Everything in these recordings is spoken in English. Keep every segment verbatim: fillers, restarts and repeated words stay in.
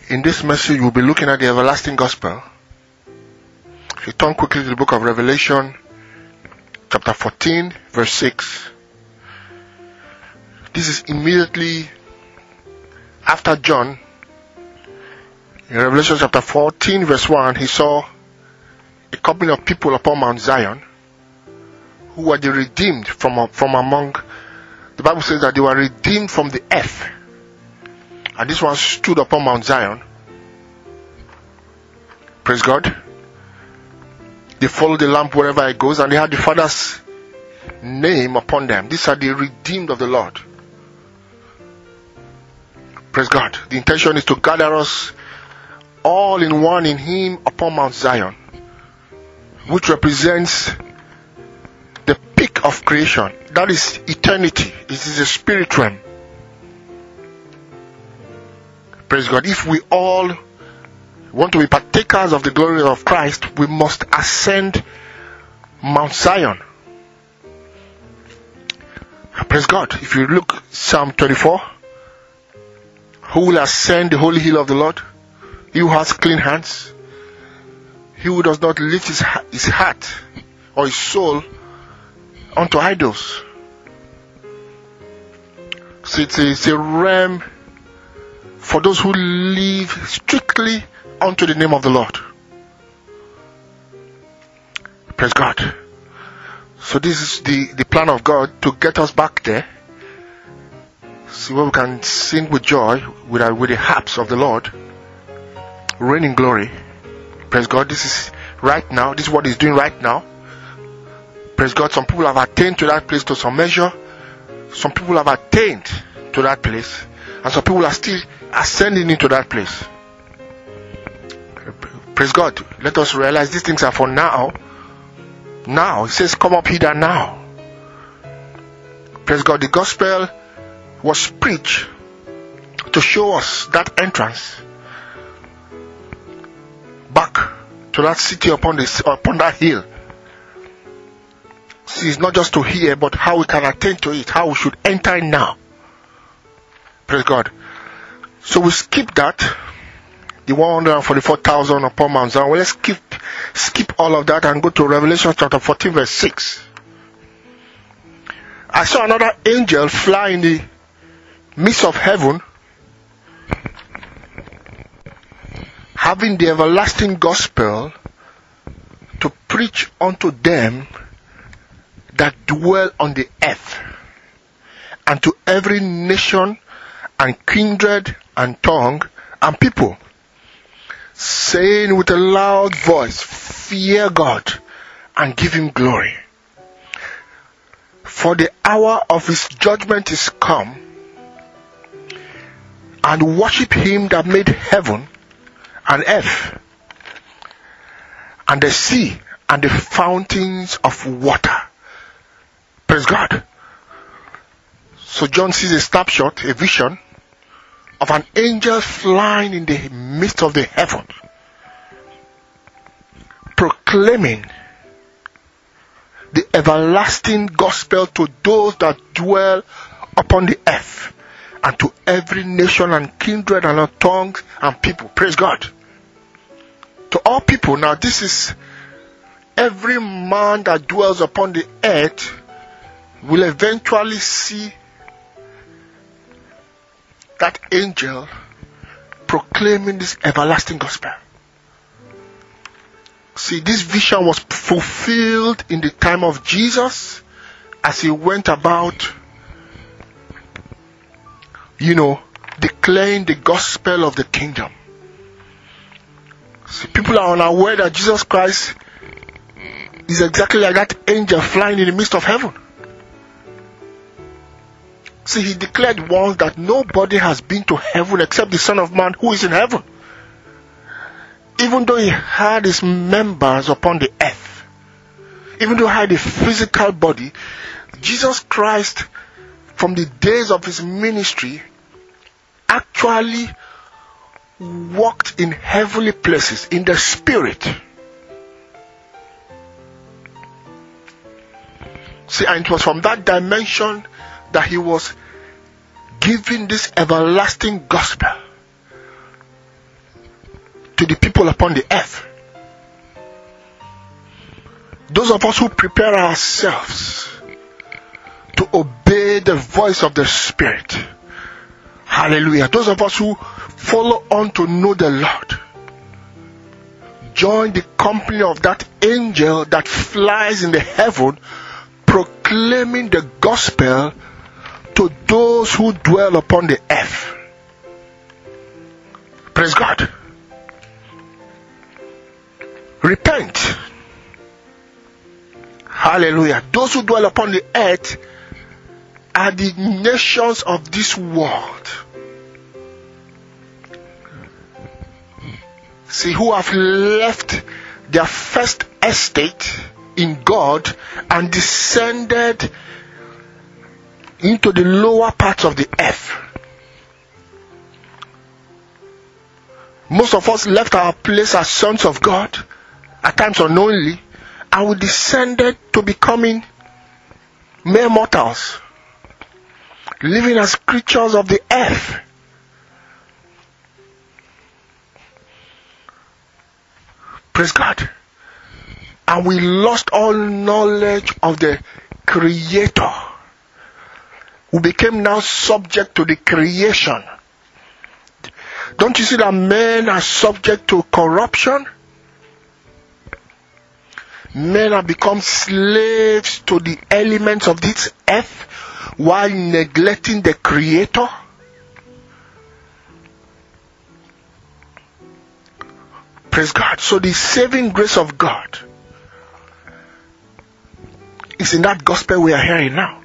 In this message, we'll be looking at the everlasting gospel. If you turn quickly to the book of Revelation, chapter fourteen, verse six. This is immediately after John. In Revelation chapter fourteen, verse one, he saw a company of people upon Mount Zion who were the redeemed from, from among. The Bible says that they were redeemed from the earth. And this one stood upon Mount Zion. Praise God. They follow the lamp wherever it goes, and they had the Father's name upon them. These are the redeemed of the Lord. Praise God. The intention is to gather us all in one in Him upon Mount Zion, which represents the peak of creation. That is eternity. It is a spirit realm. Praise God. If we all want to be partakers of the glory of Christ, we must ascend Mount Zion. Praise God. If you look Psalm twenty-four, who will ascend the holy hill of the Lord? He who has clean hands, he who does not lift his, his heart or his soul unto idols. So it's a, it's a realm for those who live strictly unto the name of the Lord. Praise God. So this is the, the plan of God to get us back there. See where we can sing with joy with, our, with the harps of the Lord. Reign in glory. Praise God. This is right now. This is what He's doing right now. Praise God. Some people have attained to that place to some measure. Some people have attained to that place. And some people are still ascending into that place. Praise God. Let us realize these things are for now. Now. It says, come up hither now. Praise God. The gospel was preached to show us that entrance back to that city upon this upon that hill. See, it's not just to hear, but how we can attain to it, how we should enter in now. Praise God. So we skip that, the one hundred forty-four thousand upon Mount Zion. Well, let's skip skip all of that and go to Revelation chapter fourteen, verse six. I saw another angel fly in the midst of heaven, having the everlasting gospel to preach unto them that dwell on the earth, and to every nation and kindred and tongue and people, saying with a loud voice, fear God and give Him glory, for the hour of His judgment is come, and worship Him that made heaven and earth, and the sea, and the fountains of water. Praise God. So John sees a snapshot, a vision of an angel flying in the midst of the heaven, proclaiming the everlasting gospel to those that dwell upon the earth, and to every nation and kindred and tongue and people. Praise God. To all people. Now this is every man that dwells upon the earth will eventually see that angel proclaiming this everlasting gospel. See, this vision was fulfilled in the time of Jesus as He went about, you know, declaring the gospel of the kingdom. See, people are unaware that Jesus Christ is exactly like that angel flying in the midst of heaven. See, He declared once that nobody has been to heaven except the Son of Man who is in heaven. Even though He had His members upon the earth, even though He had a physical body, Jesus Christ, from the days of His ministry, actually walked in heavenly places in the spirit. See, and it was from that dimension that He was giving this everlasting gospel. to the people upon the earth. Those of us who prepare ourselves to obey the voice of the Spirit. Hallelujah. Those of us who follow on to know the Lord. Join the company of that angel that flies in the heaven, proclaiming the gospel to those who dwell upon the earth. Praise God. Repent. Hallelujah. Those who dwell upon the earth are the nations of this world. See, who have left their first estate in God and descended into the lower parts of the earth. Most of us left our place as sons of God, at times unknowingly, and we descended to becoming mere mortals, living as creatures of the earth. Praise God. And we lost all knowledge of the Creator. We became now subject to the creation. Don't you see that men are subject to corruption? Men have become slaves to the elements of this earth while neglecting the Creator. Praise God. So the saving grace of God is in that gospel we are hearing now.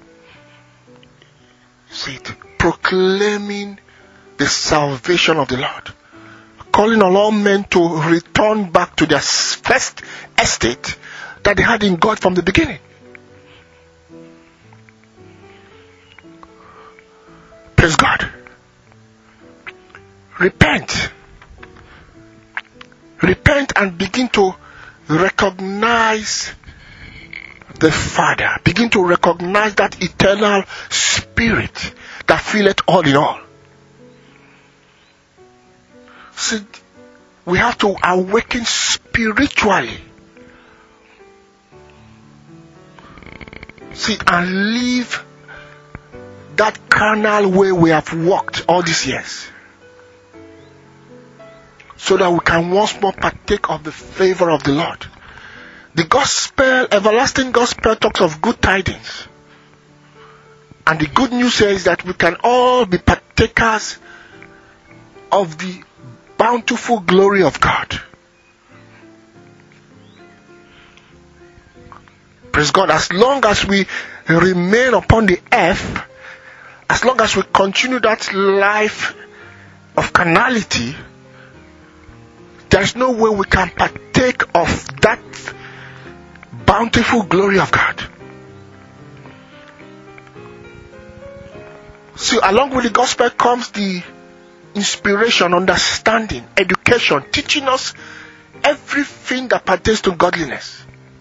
See it. Proclaiming the salvation of the Lord. Calling on all men to return back to their first estate that they had in God from the beginning. Praise God. Repent. Repent and begin to recognize the Father. Begin to recognize that eternal Spirit that filleth all in all. See, we have to awaken spiritually. See, and leave that carnal way we have walked all these years, so that we can once more partake of the favor of the Lord. The gospel, everlasting gospel, talks of good tidings. And the good news says that we can all be partakers of the bountiful glory of God. Praise God. As long as we remain upon the earth, as long as we continue that life of carnality, there is no way we can partake of that bountiful glory of God. See, along with the gospel comes the inspiration, understanding, education, teaching us everything that pertains to godliness.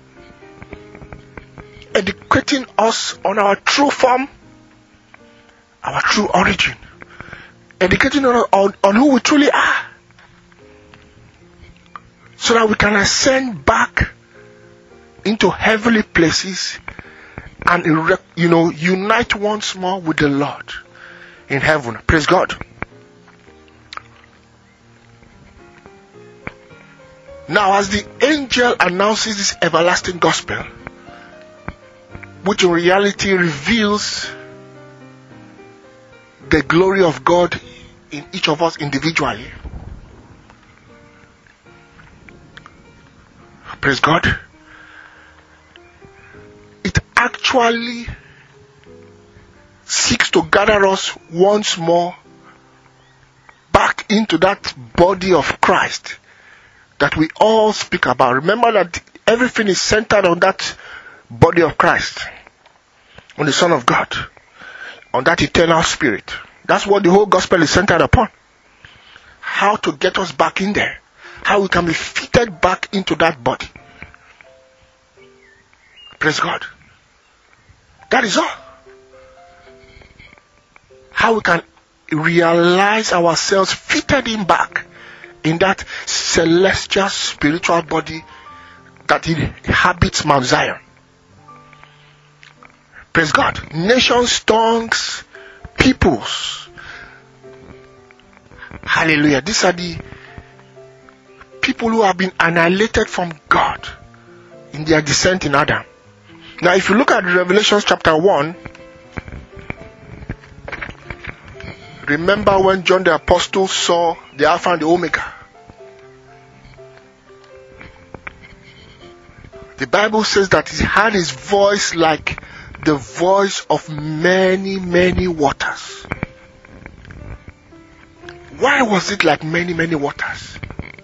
Educating us on our true form, our true origin. Educating us on, on, on who we truly are. So that we can ascend back into heavenly places and, you know, unite once more with the Lord in heaven. Praise God. Now, as the angel announces this everlasting gospel, which in reality reveals the glory of God in each of us individually. Praise God. It actually seeks to gather us once more back into that body of Christ that we all speak about. Remember that everything is centered on that body of Christ, on the Son of God, on that eternal Spirit. That's what the whole gospel is centered upon. How to get us back in there. How we can be fitted back into that body. Praise God. That is all. How we can realize ourselves fitted in back in that celestial spiritual body that inhabits Mount Zion. Praise God. Nations, tongues, peoples. Hallelujah. These are the people who have been annihilated from God in their descent in Adam. Now, if you look at Revelation chapter one, remember when John the Apostle saw the Alpha and the Omega. The Bible says that he had his voice like the voice of many, many waters. Why was it like many, many waters?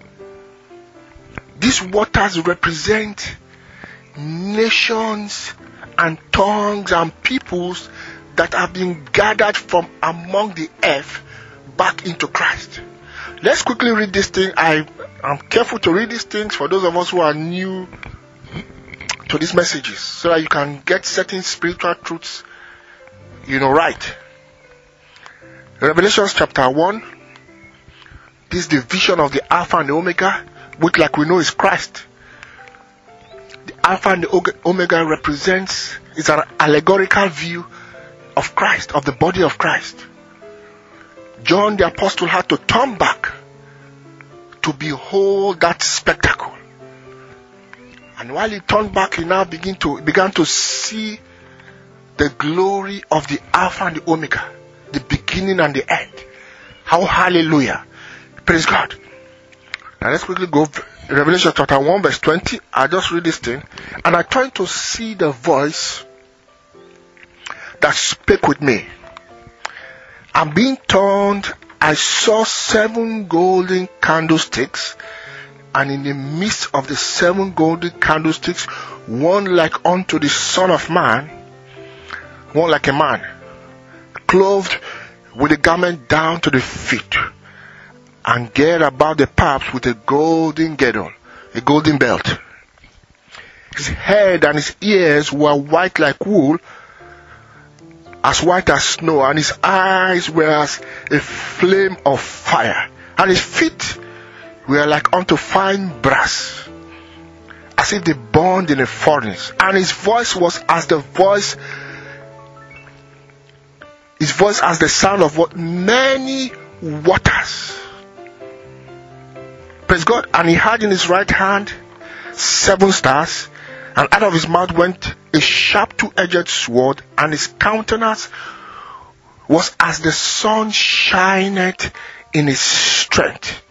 These waters represent nations and tongues and peoples that have been gathered from among the earth back into Christ. Let's quickly read this thing. I am careful to read these things for those of us who are new to these messages, so that you can get certain spiritual truths, you know, right. Revelation chapter one. This is the vision of the Alpha and the Omega, which, like we know, is Christ. The Alpha and the Omega represents, is an allegorical view of Christ, of the body of Christ. John the Apostle had to turn back to behold that spectacle. And while he turned back, he now began to began to see the glory of the Alpha and the Omega, the beginning and the end. How hallelujah. Praise God. Now let's quickly go Revelation chapter one verse twenty. I just read this thing, and I tried to see the voice that spake with me. And being turned, I saw seven golden candlesticks, and in the midst of the seven golden candlesticks, one like unto the Son of Man, one like a man, clothed with a garment down to the feet, and girt about the paps with a golden girdle, a golden belt. His head and his ears were white like wool, as white as snow, and his eyes were as a flame of fire, and his feet were like unto fine brass, as if they burned in a furnace, and his voice was as the voice, his voice as the sound of what? Many waters. Praise God. And he had in his right hand seven stars, and out of his mouth went a sharp two-edged sword, and his countenance was as the sun shineth in his strength.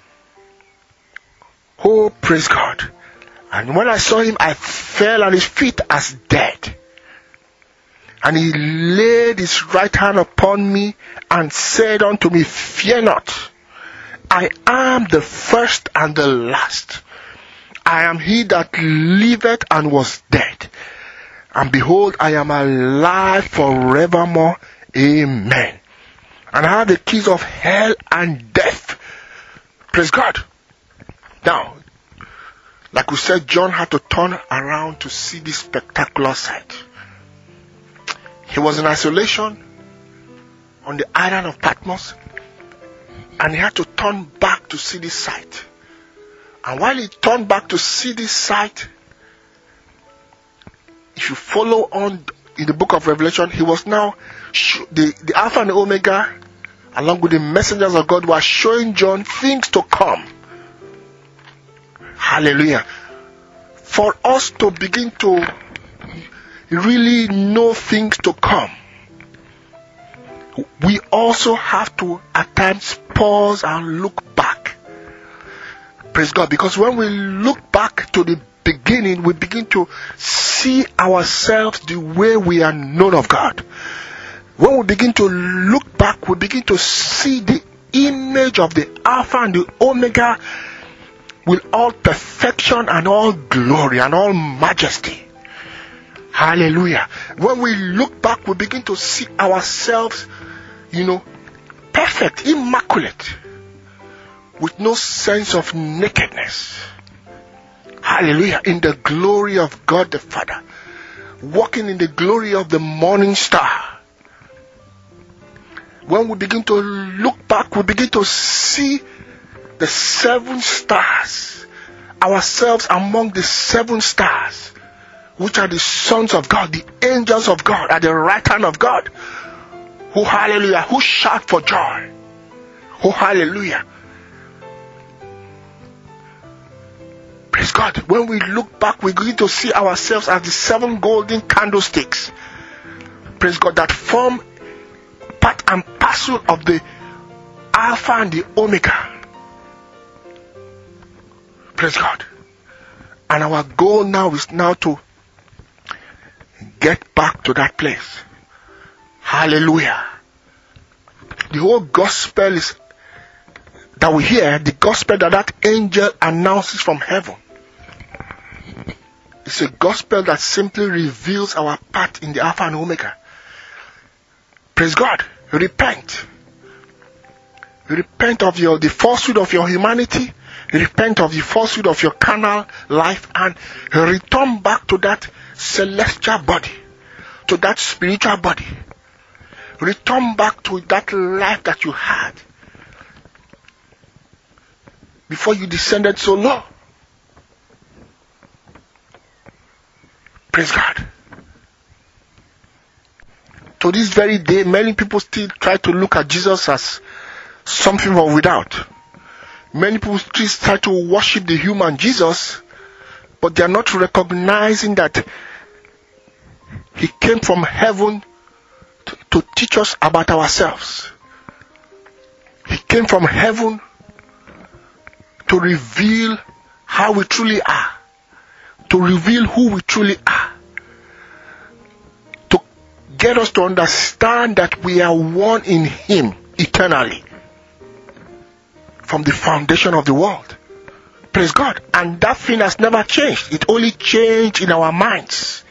Oh, praise God. And when I saw him, I fell at his feet as dead. And he laid his right hand upon me and said unto me, Fear not. I am the first and the last. I am he that liveth and was dead. And behold, I am alive forevermore. Amen. And I have the keys of hell and death. Praise God. Now, like we said, John had to turn around to see this spectacular sight. He was in isolation on the island of Patmos, and he had to turn back to see this sight. And while he turned back to see this sight, if you follow on in the book of Revelation, he was now, the, the Alpha and the Omega, along with the messengers of God, were showing John things to come. Hallelujah. For us to begin to really know things to come, we also have to at times pause and look back. Praise God. Because when we look back to the beginning, we begin to see ourselves the way we are known of God. When we begin to look back, we begin to see the image of the Alpha and the Omega with all perfection and all glory and all majesty. Hallelujah. When we look back, we begin to see ourselves, you know, perfect, immaculate, with no sense of nakedness. Hallelujah. In the glory of God the Father, walking in the glory of the morning star. When we begin to look back, we begin to see the seven stars, ourselves among the seven stars, which are the sons of God, the angels of God at the right hand of God, who hallelujah, who shout for joy. Oh hallelujah. Praise God. When we look back, we begin to see ourselves as the seven golden candlesticks. Praise God, that form part and parcel of the Alpha and the Omega. Praise God. And our goal now is now to get back to that place. Hallelujah. The whole gospel is that we hear, the gospel that that angel announces from heaven. It's a gospel that simply reveals our part in the Alpha and Omega. Praise God. Repent. Repent of your the falsehood of your humanity. Repent of the falsehood of your carnal life and return back to that celestial body, to that spiritual body. Return back to that life that you had before you descended so low. Praise God. To this very day, many people still try to look at Jesus as something from without. Many people still try to worship the human Jesus, but they are not recognizing that he came from heaven to, to teach us about ourselves. He came from heaven to reveal how we truly are, to reveal who we truly are, to get us to understand that we are one in him eternally from the foundation of the world. Praise God. And that thing has never changed. It only changed in our minds.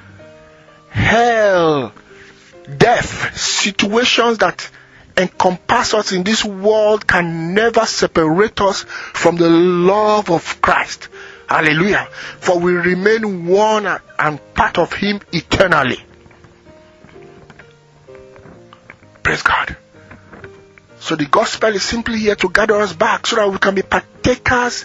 Hell, death, situations that encompass us in this world can never separate us from the love of Christ. Hallelujah. For we remain one and part of him eternally. Praise God. So the gospel is simply here to gather us back so that we can be partakers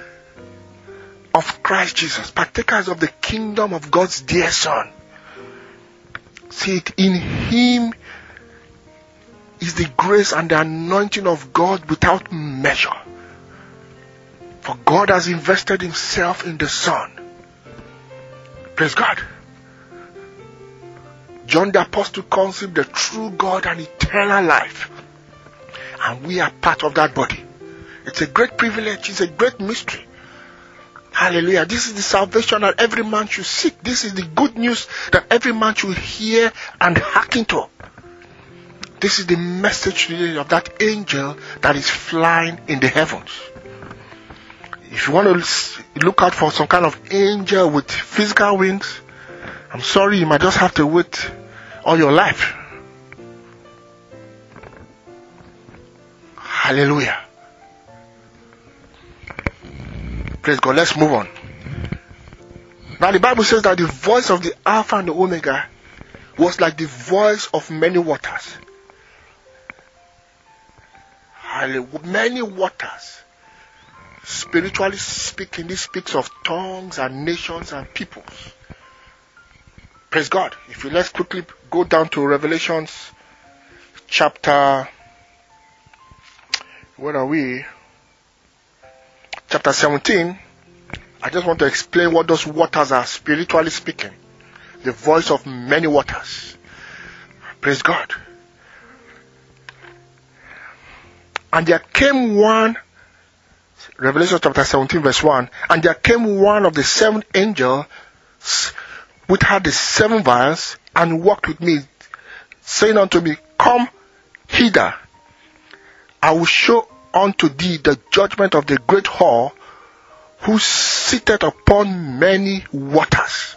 of Christ Jesus, partakers of the kingdom of God's dear Son. See it, in him is the grace and the anointing of God without measure. For God has invested himself in the Son. Praise God. John the Apostle calls him the true God and eternal life. And we are part of that body. It's a great privilege. It's a great mystery. Hallelujah. This is the salvation that every man should seek. This is the good news that every man should hear and hearken to. This is the message today of that angel that is flying in the heavens. If you want to look out for some kind of angel with physical wings, I'm sorry, you might just have to wait all your life. Hallelujah. Praise God. Let's move on. Now the Bible says that the voice of the Alpha and the Omega was like the voice of many waters. Hallelujah. Many waters. Spiritually speaking, this speaks of tongues and nations and peoples. Praise God. If you let's quickly go down to Revelations chapter, where are we? Chapter seventeen. I just want to explain what those waters are spiritually speaking. The voice of many waters. Praise God. And there came one, Revelation chapter seventeen verse one, and there came one of the seven angels which had the seven vials, and walked with me, saying unto me, Come hither, I will show unto thee the judgment of the great whore, who sitteth upon many waters,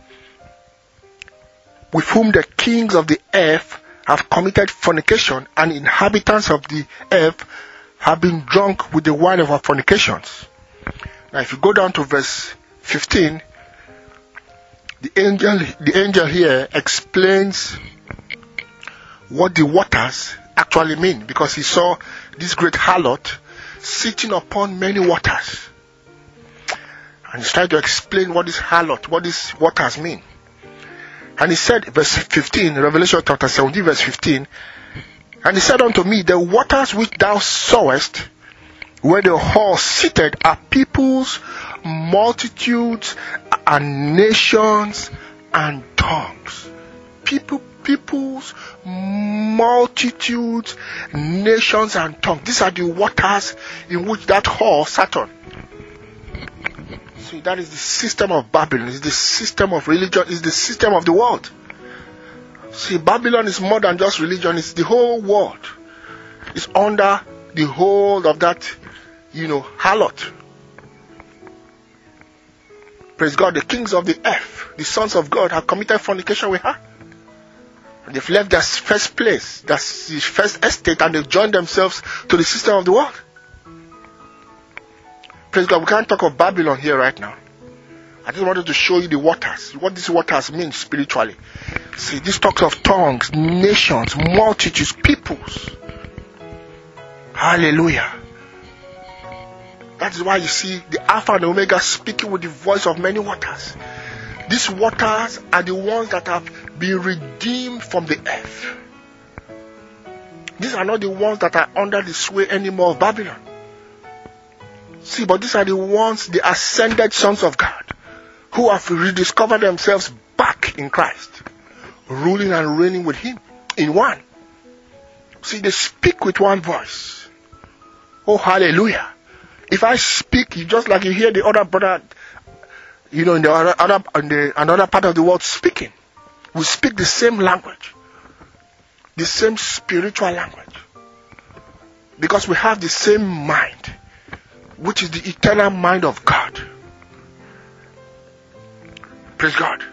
with whom the kings of the earth have committed fornication, and inhabitants of the earth have been drunk with the wine of her fornications. Now if you go down to verse fifteen, the angel, the angel here explains what the waters actually mean, because he saw this great harlot sitting upon many waters. And he's trying to explain what this harlot, what these waters mean. And he said, verse fifteen, Revelation chapter seventeen, verse fifteen, and he said unto me, the waters which thou sawest, where the horse seated, are peoples, multitudes, and nations, and tongues. People, peoples, multitudes, nations, and tongues. These are the waters in which that horse sat on. See, that is the system of Babylon. It's the system of religion. It's the system of the world. See, Babylon is more than just religion. It's the whole world. It's under the hold of that, you know, harlot. Praise God. The kings of the earth, the sons of God, have committed fornication with her. And they've left their first place, their first estate, and they've joined themselves to the system of the world. Praise God. We can't talk of Babylon here right now. I just wanted to show you the waters, what these waters mean spiritually. See, this talks of tongues, nations, multitudes, peoples. Hallelujah. That is why you see the Alpha and the Omega speaking with the voice of many waters. These waters are the ones that have been redeemed from the earth. These are not the ones that are under the sway anymore of Babylon. See, but these are the ones, the ascended sons of God, who have rediscovered themselves back in Christ, ruling and reigning with Him in one. See, they speak with one voice. Oh, hallelujah. If I speak, just like you hear the other brother, you know, in the other, other in the another part of the world speaking, we speak the same language, the same spiritual language, because we have the same mind, which is the eternal mind of God. Praise God.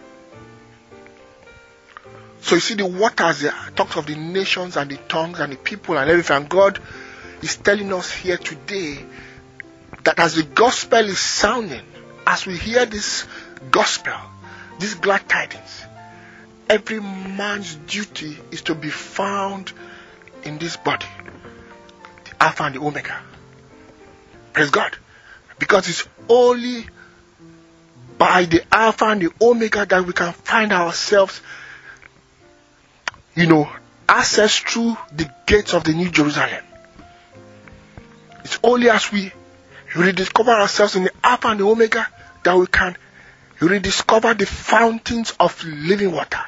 So you see, the waters there talks of the nations and the tongues and the people and everything. And God is telling us here today that as the gospel is sounding, as we hear this gospel, these glad tidings, every man's duty is to be found in this body, the Alpha and the Omega. Praise God. Because it's only by the Alpha and the Omega that we can find ourselves, you know, access through the gates of the New Jerusalem. It's only as we rediscover ourselves in the Alpha and the Omega that we can rediscover the fountains of living water.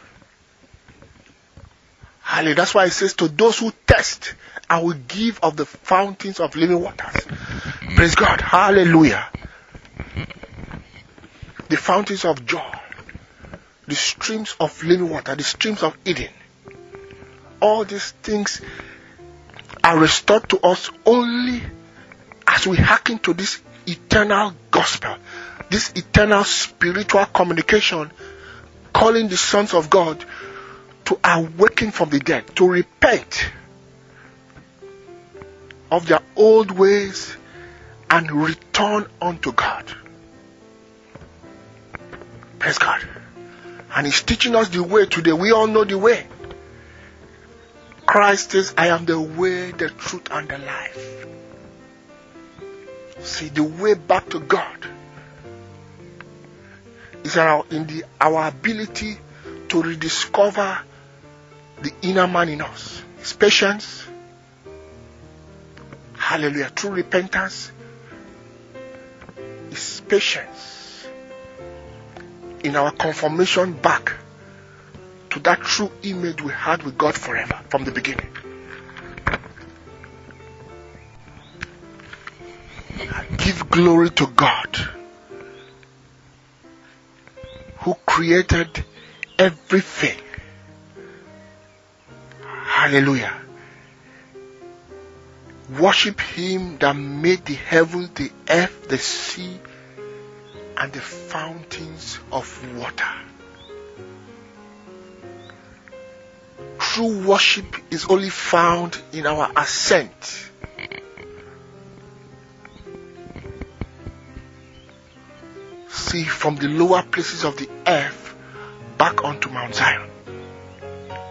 Hallelujah. That's why it says, to those who thirst, I will give of the fountains of living waters. Praise God. Hallelujah. The fountains of joy, the streams of living water, the streams of Eden. All these things are restored to us only as we hearken to this eternal gospel, this eternal spiritual communication, calling the sons of God to awaken from the dead, to repent of their old ways and return unto God. Praise God. And He's teaching us the way today. We all know the way. Christ says, I am the way, the truth, and the life. See, the way back to God is our, in the, our ability to rediscover the inner man in us. His patience. Hallelujah. True repentance. His patience. In our conformation back to that true image we had with God forever from the beginning. Give glory to God who created everything. Hallelujah. Worship Him that made the heavens, the earth, the sea, and the fountains of water. True worship is only found in our ascent. See, from the lower places of the earth back onto Mount Zion.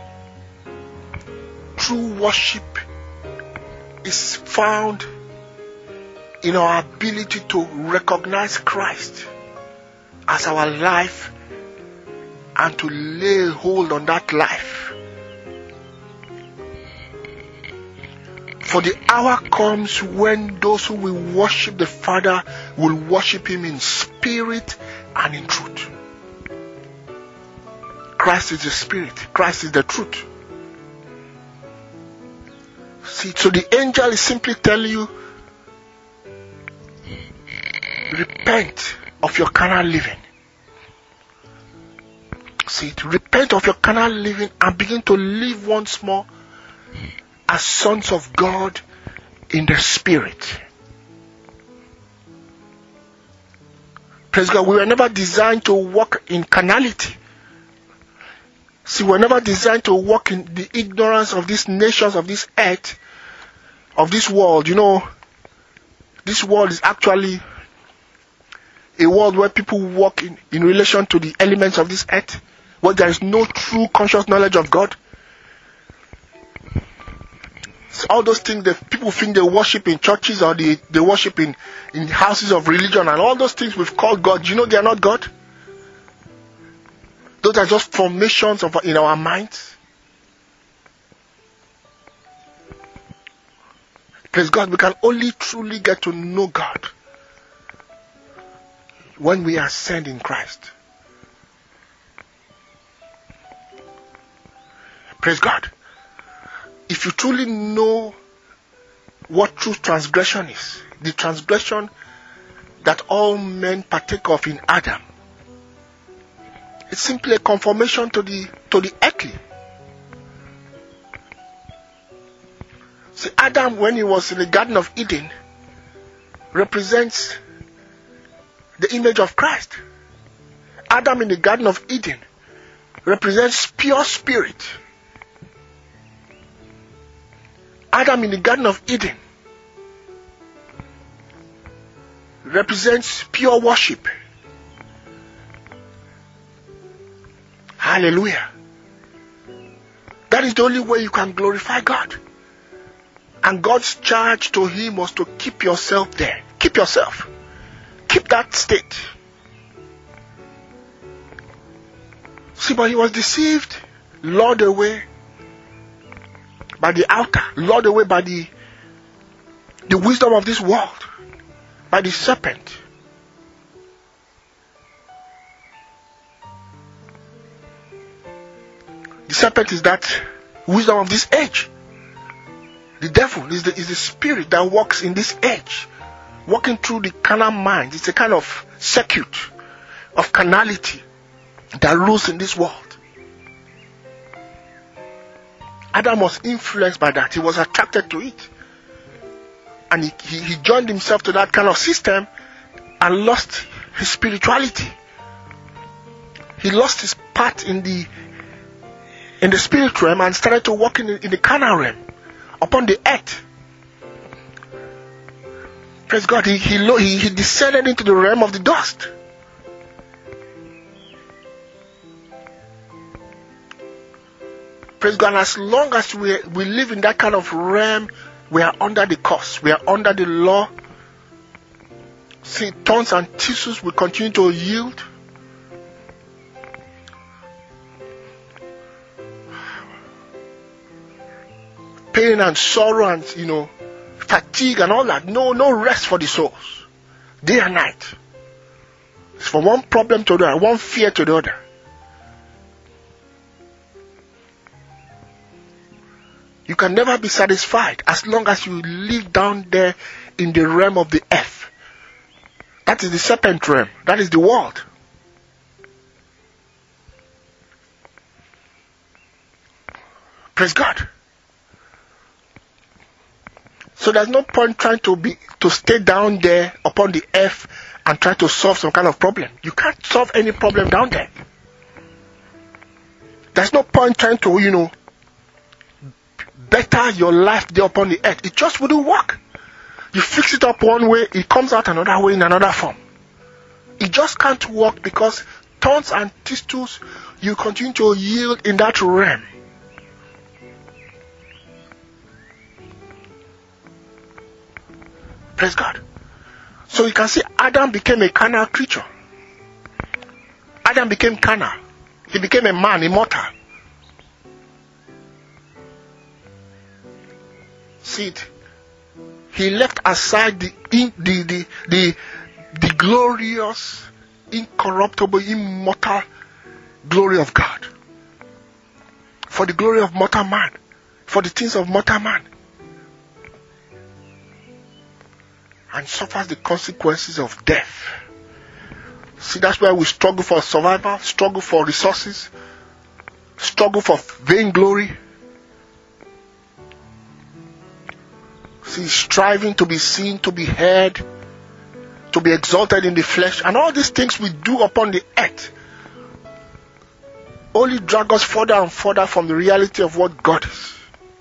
True worship is found in our ability to recognize Christ as our life and to lay hold on that life. For the hour comes when those who will worship the Father will worship Him in spirit and in truth. Christ is the Spirit. Christ is the truth. See, so the angel is simply telling you, repent of your carnal living. See, to repent of your carnal living and begin to live once more as sons of God in the Spirit. Praise God. We were never designed to walk in carnality. See, we were never designed to walk in the ignorance of these nations, of this earth, of this world. You know, this world is actually a world where people walk in, in relation to the elements of this earth, where there is no true conscious knowledge of God. So all those things that people think they worship in churches or they, they worship in, in houses of religion, and all those things we've called God, you know they are not God. Those are just formations of in our minds. Praise God, we can only truly get to know God when we ascend in Christ. Praise God. If you truly know what true transgression is, the transgression that all men partake of in Adam, it's simply a conformation to the to the earthly. See, Adam, when he was in the Garden of Eden, represents the image of Christ. Adam in the Garden of Eden represents pure spirit. Adam in the Garden of Eden represents pure worship. Hallelujah. That is the only way you can glorify God. And God's charge to him was to keep yourself there. Keep yourself. Keep that state. See, but he was deceived, lured away by the outer, lured away by the, the wisdom of this world, by the serpent. The serpent is that wisdom of this age. The devil is the, is the spirit that walks in this age, walking through the carnal mind. It's a kind of circuit of carnality that rules in this world. Adam was influenced by that. He was attracted to it. And he, he, he joined himself to that kind of system and lost his spirituality. He lost his part in the in the spirit realm and started to walk in the, in the carnal realm upon the earth. Praise God. He, he, he, he descended into the realm of the dust. Praise God. As long as we, we live in that kind of realm, we are under the curse. We are under the law. See, thorns and thistles will continue to yield. Pain and sorrow and, you know, fatigue and all that. No, no rest for the souls. Day and night. It's from one problem to the other, one fear to the other. You can never be satisfied as long as you live down there in the realm of the earth. That is the serpent realm. That is the world. Praise God. So there's no point trying to be to stay down there upon the earth and try to solve some kind of problem. You can't solve any problem down there. There's no point trying to, you know, better your life there upon the earth. It just wouldn't work. You fix it up one way, it comes out another way in another form. It just can't work because thorns and thistles, you continue to yield in that realm. Praise God. So you can see Adam became a carnal creature. Adam became carnal. He became a man, immortal. See it. He left aside the the the the, the glorious, incorruptible, immortal glory of God for the glory of mortal man, for the things of mortal man, and suffers the consequences of death. See, that's why we struggle for survival, struggle for resources, struggle for vainglory. See, striving to be seen, to be heard, to be exalted in the flesh, and all these things we do upon the earth only drag us further and further from the reality of what God is.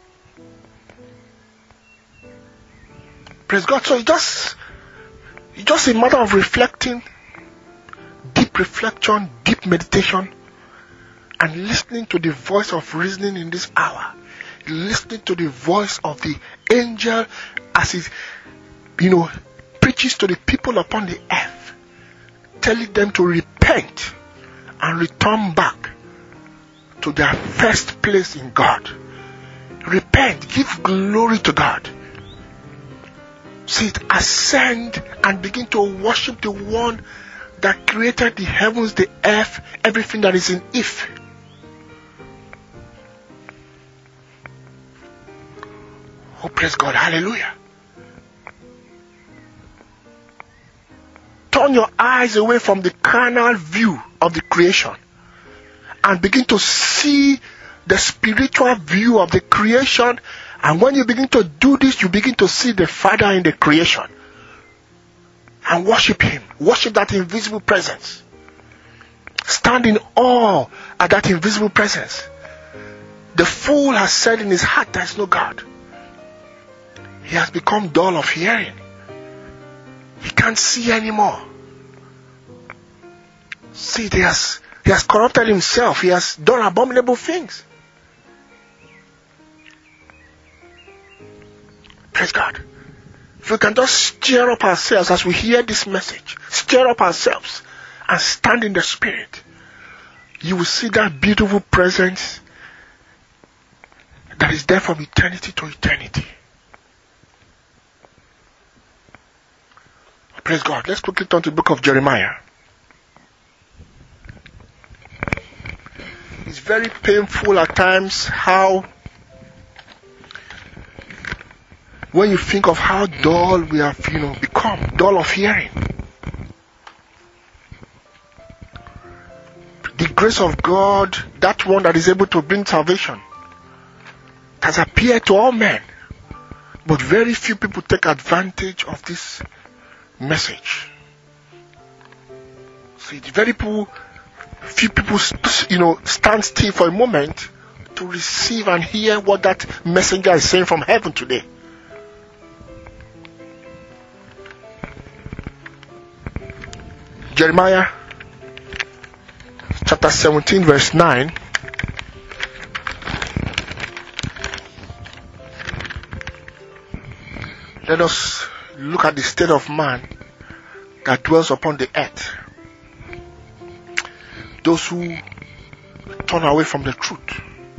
Praise God. So it's just, it's just a matter of reflecting, deep reflection, deep meditation, and listening to the voice of reasoning in this hour. Listening to the voice of the angel as it, you know, preaches to the people upon the earth, telling them to repent and return back to their first place in God. Repent, give glory to God. See it, ascend and begin to worship the one that created the heavens, the earth, everything that is in it. Oh, praise God. Hallelujah. Turn your eyes away from the carnal view of the creation and begin to see the spiritual view of the creation. And when you begin to do this, you begin to see the Father in the creation and worship Him. Worship that invisible presence. Stand in awe at that invisible presence. The fool has said in his heart, there is no God. He has become dull of hearing. He can't see anymore. See, he has, he has corrupted himself. He has done abominable things. Praise God. If we can just stir up ourselves as we hear this message, stir up ourselves and stand in the Spirit, you will see that beautiful presence that is there from eternity to eternity. Praise God. Let's quickly turn to the book of Jeremiah. It's very painful at times how, when you think of how dull we have, you know, become, dull of hearing. The grace of God, that one that is able to bring salvation, has appeared to all men, but very few people take advantage of this message. See, very people, few people, you know, stand still for a moment to receive and hear what that messenger is saying from heaven today. Jeremiah chapter seventeen verse nine. Let us look at the state of man that dwells upon the earth. Those who turn away from the truth.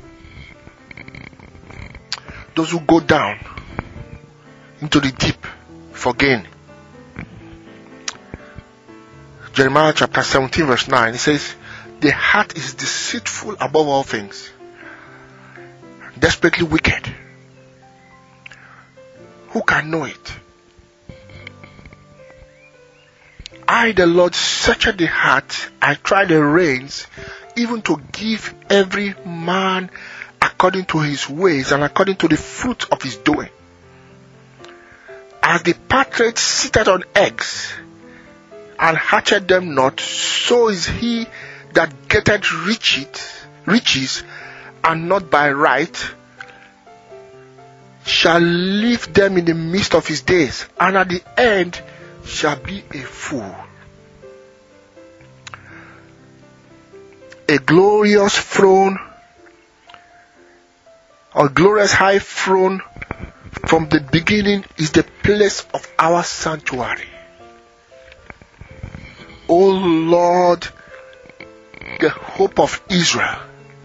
Those who go down into the deep for gain. Jeremiah chapter seventeen verse nine, it says, the heart is deceitful above all things, desperately wicked. Who can know it? I, the Lord, searched the heart, I tried the reins, even to give every man according to his ways and according to the fruit of his doing. As the partridge sitteth on eggs, and hatchet them not, so is he that getteth riches, riches, and not by right, shall leave them in the midst of his days, and at the end shall be a fool. A glorious throne, a glorious high throne from the beginning is the place of our sanctuary. O Lord, the hope of Israel.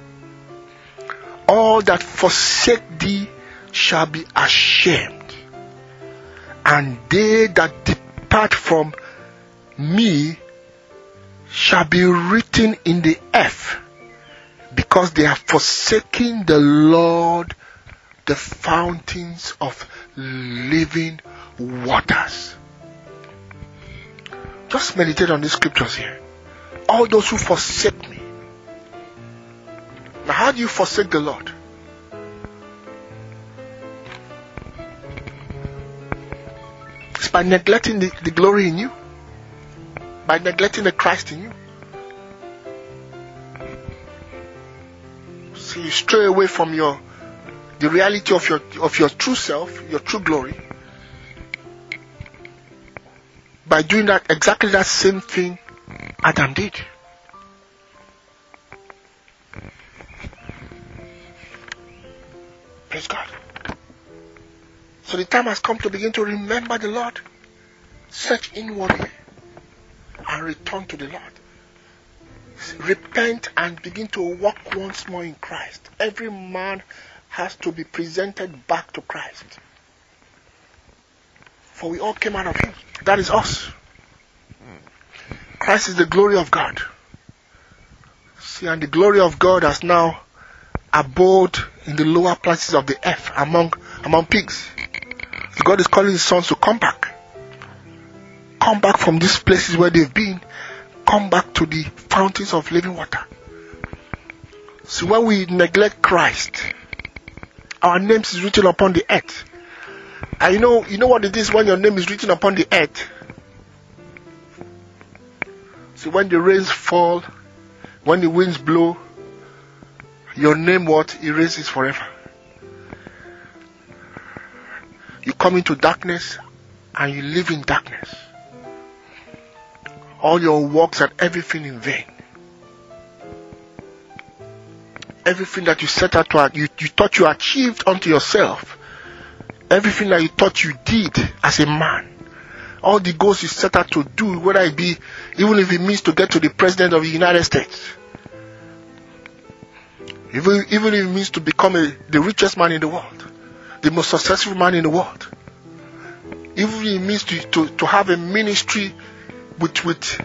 All that forsake thee shall be ashamed, and they that depart from me shall be written in the earth, because they have forsaken the Lord, the fountains of living waters. Just meditate on these scriptures here. All those who forsake me. Now, how do you forsake the Lord? It's by neglecting the, the glory in you, by neglecting the Christ in you. So you stray away from your the reality of your of your true self, your true glory, by doing that exactly that same thing Adam did. Praise God. So the time has come to begin to remember the Lord, search inwardly, and return to the Lord. Repent and begin to walk once more in Christ. Every man has to be presented back to Christ. For we all came out of Him. That is us. Christ is the glory of God. See, and the glory of God has now abode in the lower places of the earth among among pigs. So God is calling His sons to come back. Come back from these places where they've been. Come back to the fountains of living water. So when we neglect Christ, our names is written upon the earth. And you know, you know what it is when your name is written upon the earth? So when the rains fall, when the winds blow, your name what? Erases forever. You come into darkness and you live in darkness. All your works and everything in vain. Everything that you set out to, you, you thought you achieved unto yourself. Everything that you thought you did as a man. All the goals you set out to do, whether it be, even if it means to get to the President of the United States. Even, even if it means to become a, the richest man in the world. The most successful man in the world. Even if it means to, to, to have a ministry with, with,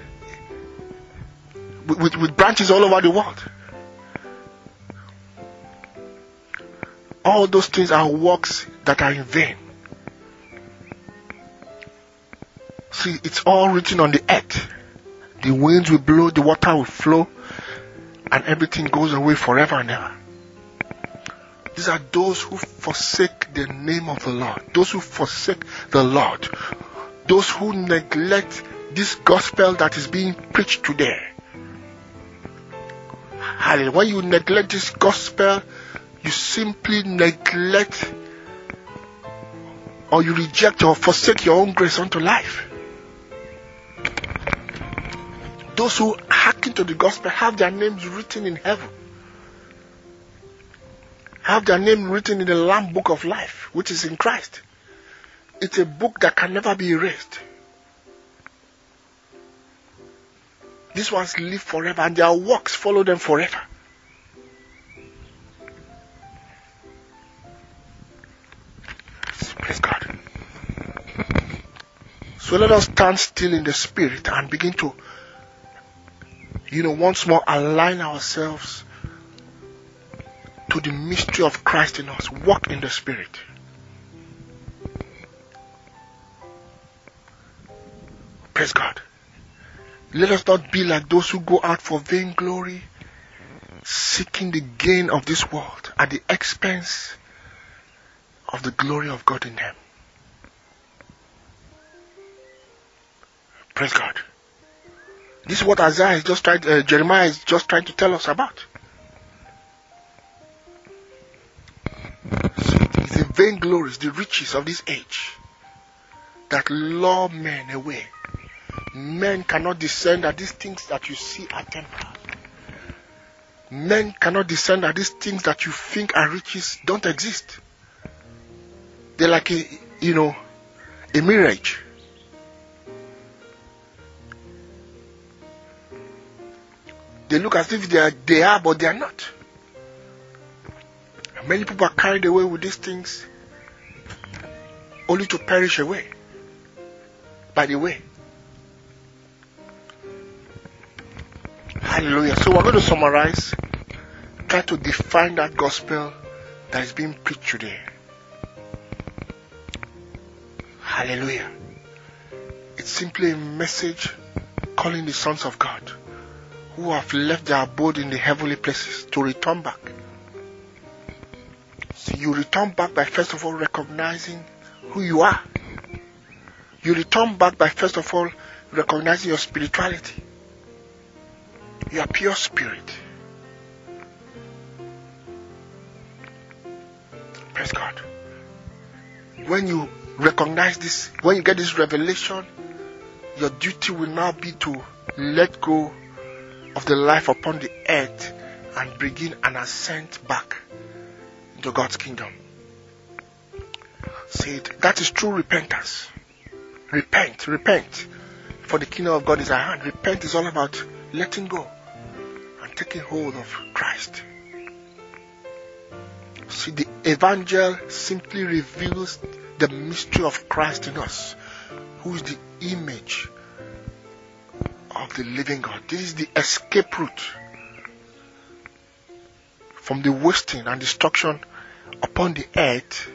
with, with branches all over the world. All those things are works that are in vain. See, it's all written on the earth. The winds will blow, the water will flow, and everything goes away forever and ever. These are those who forsake the name of the Lord. Those who forsake the Lord. Those who neglect this gospel that is being preached today. Hallelujah. When you neglect this gospel, you simply neglect or you reject or forsake your own grace unto life. Those who hearken to the gospel have their names written in heaven. Have their name written in the Lamb book of life, which is in Christ. It's a book that can never be erased. These ones live forever and their works follow them forever. Praise God. So let us stand still in the Spirit and begin to, you know, once more align ourselves to the mystery of Christ in us. Walk in the Spirit. Praise God. Let us not be like those who go out for vainglory, seeking the gain of this world at the expense of the glory of God in them. Praise God. This is what Isaiah is just trying, uh, Jeremiah is just trying to tell us about. So it's the vainglories, the riches of this age that lure men away. Men cannot discern that these things that you see are temporal. Men cannot discern that these things that you think are riches don't exist. They're like a, you know, a mirage. look as if they are, they are, but they are not. And many people are carried away with these things only to perish away by the way. Hallelujah. So we're going to summarize, try to define that gospel that is being preached today. Hallelujah. It's simply a message calling the sons of God who have left their abode in the heavenly places to return back. So you return back by first of all recognizing who you are. You return back by first of all recognizing your spirituality. You are pure spirit. Praise God. When you recognize this, when you get this revelation, your duty will now be to let go of the life upon the earth and begin an ascent back into God's kingdom. See it. That is true repentance. Repent, repent. For the kingdom of God is at hand. Repent is all about letting go and taking hold of Christ. See, the evangel simply reveals the mystery of Christ in us, who is the image of the living God. This is the escape route from the wasting and destruction upon the earth,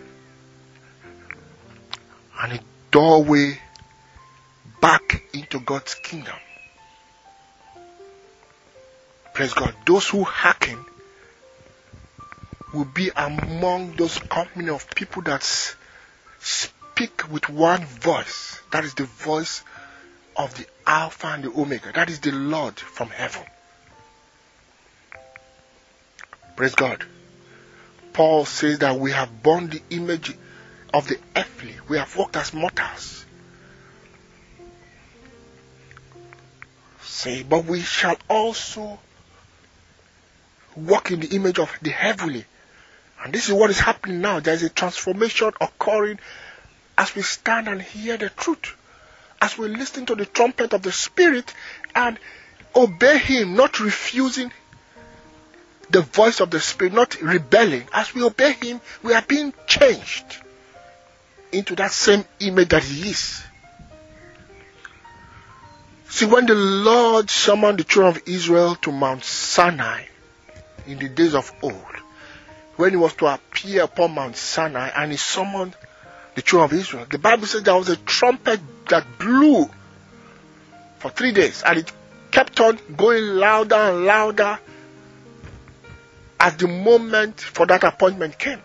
and a doorway back into God's kingdom. Praise God. Those who hearken will be among those company of people that speak with one voice. That is the voice of the Alpha and the Omega. That is the Lord from heaven. Praise God. Paul says that we have borne the image of the earthly. We have walked as mortals. Say, but we shall also walk in the image of the heavenly. And this is what is happening now. There is a transformation occurring as we stand and hear the truth. As we listen to the trumpet of the Spirit and obey Him, not refusing the voice of the Spirit, not rebelling. As we obey Him, we are being changed into that same image that He is. See, when the Lord summoned the children of Israel to Mount Sinai in the days of old, when He was to appear upon Mount Sinai and He summoned the children of Israel, the Bible says there was a trumpet that blew for three days and it kept on going louder and louder as the moment for that appointment came.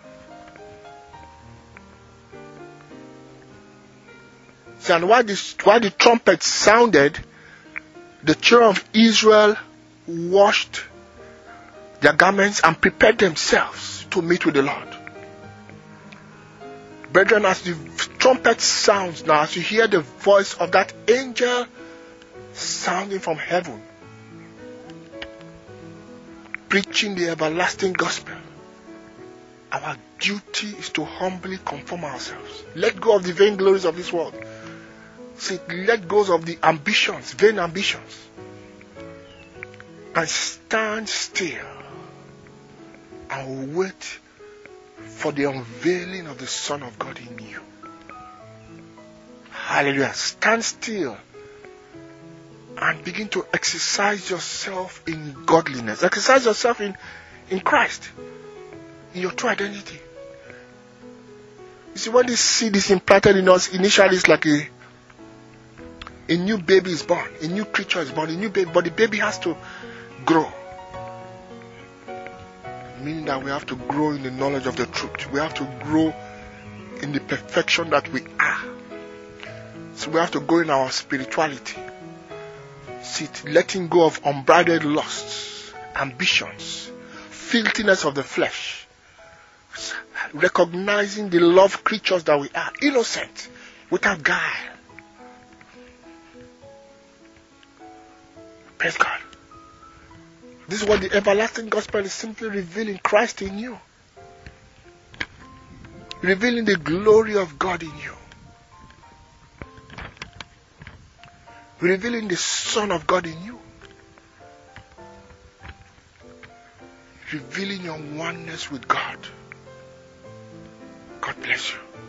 So, and while, this, while the trumpet sounded, the children of Israel washed their garments and prepared themselves to meet with the Lord. Brethren, as the trumpet sounds now, as you hear the voice of that angel sounding from heaven, preaching the everlasting gospel, our duty is to humbly conform ourselves. Let go of the vain glories of this world. See, let go of the ambitions, vain ambitions, and stand still and wait for the unveiling of the Son of God in you. Hallelujah. Stand still and begin to exercise yourself in godliness. Exercise yourself in, in Christ, in your true identity. You see, when this seed is implanted in us, initially it's like a A new baby is born. A new creature is born. A new baby. But the baby has to grow. Meaning that we have to grow in the knowledge of the truth. We have to grow in the perfection that we are. So we have to grow in our spirituality. See, letting go of unbridled lusts, ambitions, filthiness of the flesh. Recognizing the loved creatures that we are. Innocent. Without guile. Praise God. This is what the everlasting gospel is simply revealing: Christ in you. Revealing the glory of God in you. Revealing the Son of God in you. revealing your oneness with God. God bless you.